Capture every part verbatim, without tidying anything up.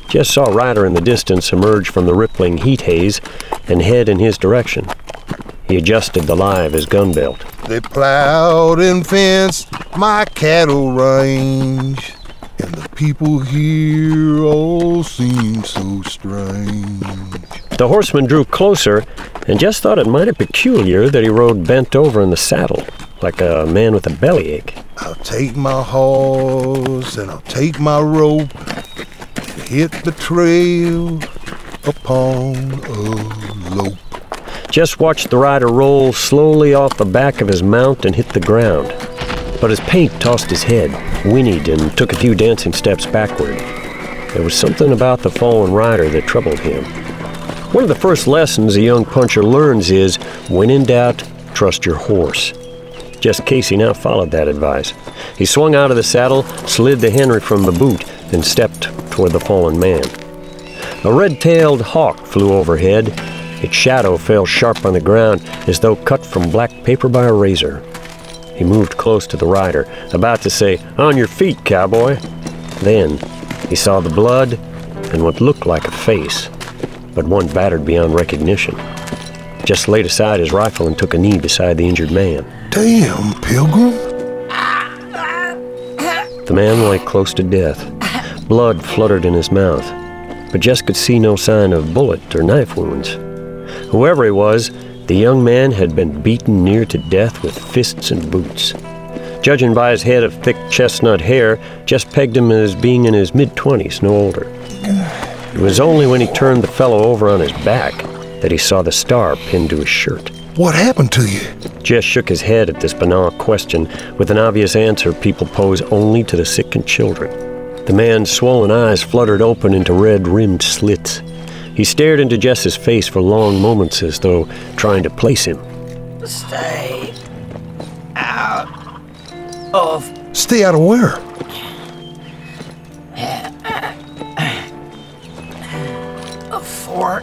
Jess saw Ryder in the distance emerge from the rippling heat haze and head in his direction. He adjusted the lie of his gun belt. They plowed and fenced my cattle range, and the people here all seem so strange. The horseman drew closer and Jess thought it mighty peculiar that he rode bent over in the saddle, like a man with a bellyache. I'll take my horse and I'll take my rope and hit the trail upon a lope. Jess watched the rider roll slowly off the back of his mount and hit the ground. But his paint tossed his head, whinnied, and took a few dancing steps backward. There was something about the fallen rider that troubled him. One of the first lessons a young puncher learns is, when in doubt, trust your horse. Jess Casey now followed that advice. He swung out of the saddle, slid the Henry from the boot, then stepped toward the fallen man. A red-tailed hawk flew overhead. Its shadow fell sharp on the ground as though cut from black paper by a razor. He moved close to the rider, about to say, "On your feet, cowboy." Then he saw the blood and what looked like a face, but one battered beyond recognition. Jess laid aside his rifle and took a knee beside the injured man. Damn, Pilgrim. The man lay close to death. Blood fluttered in his mouth, but Jess could see no sign of bullet or knife wounds. Whoever he was, the young man had been beaten near to death with fists and boots. Judging by his head of thick chestnut hair, Jess pegged him as being in his mid-twenties, no older. It was only when he turned the fellow over on his back that he saw the star pinned to his shirt. What happened to you? Jess shook his head at this banal question with an obvious answer people pose only to the sick and children. The man's swollen eyes fluttered open into red-rimmed slits. He stared into Jess's face for long moments as though trying to place him. Stay out of... Stay out of where? Of Fort...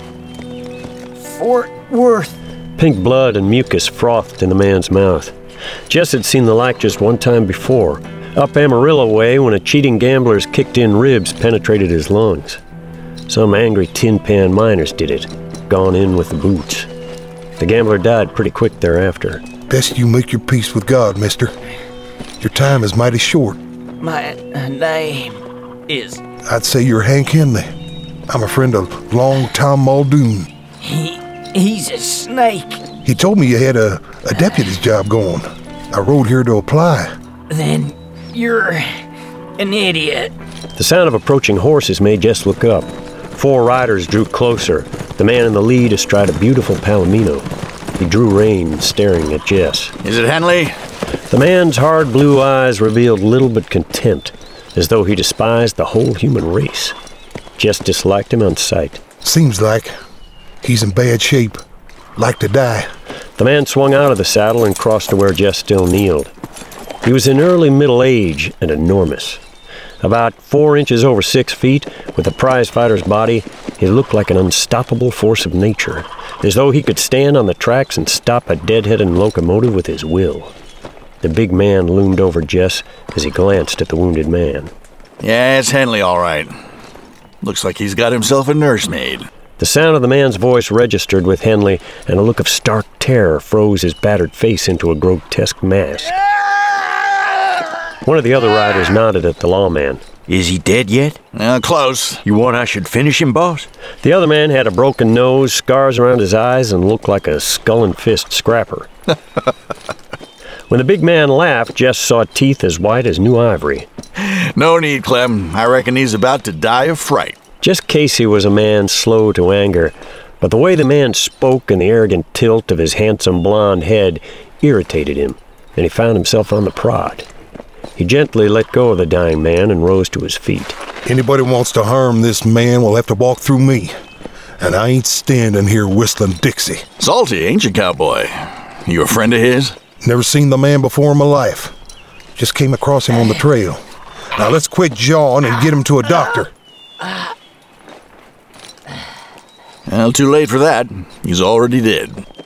Fort Worth. Pink blood and mucus frothed in the man's mouth. Jess had seen the like just one time before, up Amarillo way when a cheating gambler's kicked-in ribs penetrated his lungs. Some angry tin pan miners did it, gone in with the boots. The gambler died pretty quick thereafter. Best you make your peace with God, mister. Your time is mighty short. My name is... I'd say you're Hank Henley. I'm a friend of Long Tom Muldoon. He... he's a snake. He told me you had a, a deputy's job going. I rode here to apply. Then you're an idiot. The sound of approaching horses made Jess look up. Four riders drew closer, the man in the lead astride a beautiful palomino. He drew rein, staring at Jess. Is it Henley? The man's hard blue eyes revealed little but contempt, as though he despised the whole human race. Jess disliked him on sight. Seems like he's in bad shape. Like to die. The man swung out of the saddle and crossed to where Jess still kneeled. He was in early middle age and enormous. About four inches over six feet, with a prize fighter's body, he looked like an unstoppable force of nature, as though he could stand on the tracks and stop a deadheaded locomotive with his will. The big man loomed over Jess as he glanced at the wounded man. Yeah, it's Henley, all right. Looks like he's got himself a nursemaid. The sound of the man's voice registered with Henley, and a look of stark terror froze his battered face into a grotesque mask. One of the other riders nodded at the lawman. Is he dead yet? Uh, close. You want I should finish him, boss? The other man had a broken nose, scars around his eyes, and looked like a skull and fist scrapper. When the big man laughed, Jess saw teeth as white as new ivory. No need, Clem. I reckon he's about to die of fright. Jess Casey was a man slow to anger, but the way the man spoke and the arrogant tilt of his handsome blonde head irritated him, and he found himself on the prod. He gently let go of the dying man and rose to his feet. Anybody wants to harm this man will have to walk through me. And I ain't standing here whistling Dixie. Salty, ain't you, cowboy? You a friend of his? Never seen the man before in my life. Just came across him on the trail. Now let's quit jawing and get him to a doctor. Well, too late for that. He's already dead.